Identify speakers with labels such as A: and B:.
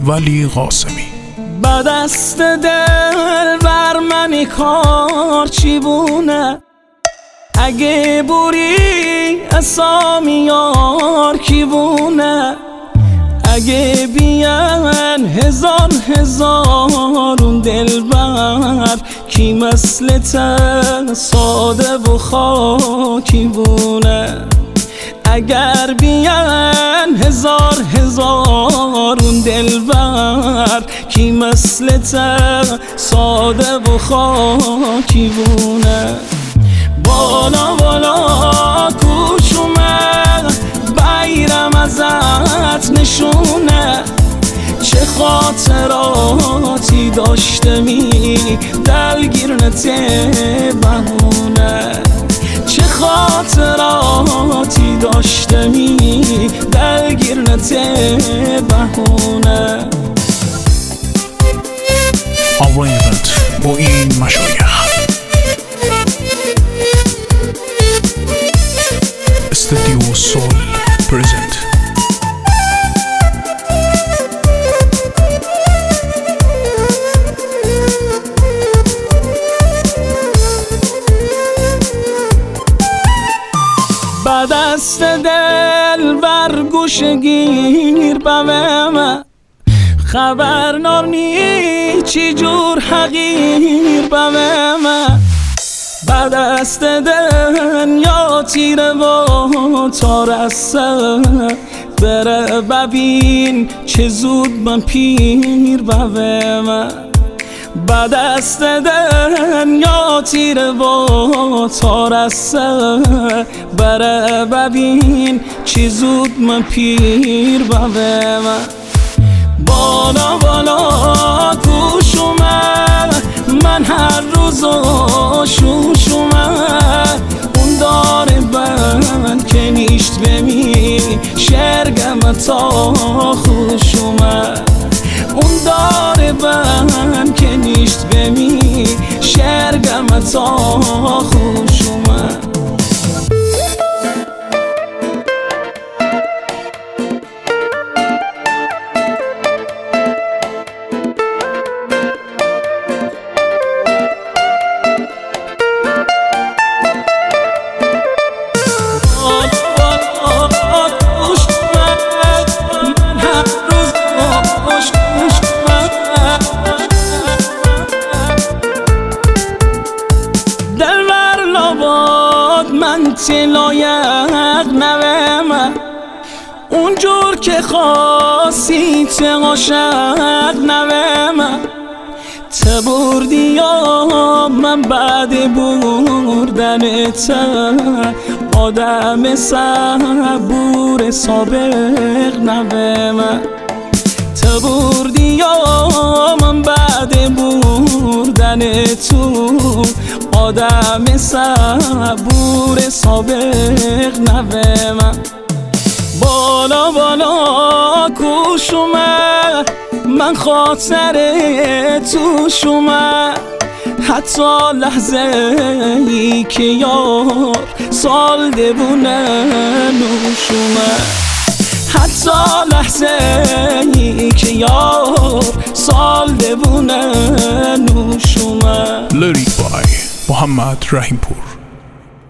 A: ولی قاسمی.
B: به دست دل بر من کار چی بونه، اگه بوری اسامی یار کی بونه، اگه بیان هزار هزارون دلبر کی مثل ته ساده و خاکی بونه، اگر بیان هزار هزارون دلبر کی مثل ته ساده و خاکی بونه. بالا بالا کوش اومد بیرم ازت نشونه، چه خاطراتی داشته می دلگیر نته بهونه، چه خاطراتی داشته می دلگیر نته بهونه.
A: آوای ایونت با این مشایخ استودیو سول پرزنت.
B: به دست دل بر گوش گیر بمه، خبر نارنی چی جور حقیر بمه، به دست دل یا تیره و تارسه بره ببین چه زود من پیر بمه، به دست دل یا تیره و تارسه بره ببین چه زود من پیر بمه. بالا بالا کوش اومد من هر روز شوش اومد، اون داره من که نیشت بمی شرگم تا خوش اومد، اون داره من که نیشت بمی شرگم تا خوش اومد. من تلایق نویم اونجور که خواستی عاشق نویم، تبردی یا من بعد بردنت آدم صبور سابق نویم، تبردی یا من بعد بردن تو آدم صبور سابق نویم. بالا بالا کوش اومد من خاطر تو شما، حتی لحظه ای که یار سال دبونه نوش اومد، حتی لحظه ای که یار سال دبونه نوش اومد.
A: لیریک بای محمد رحیم پور.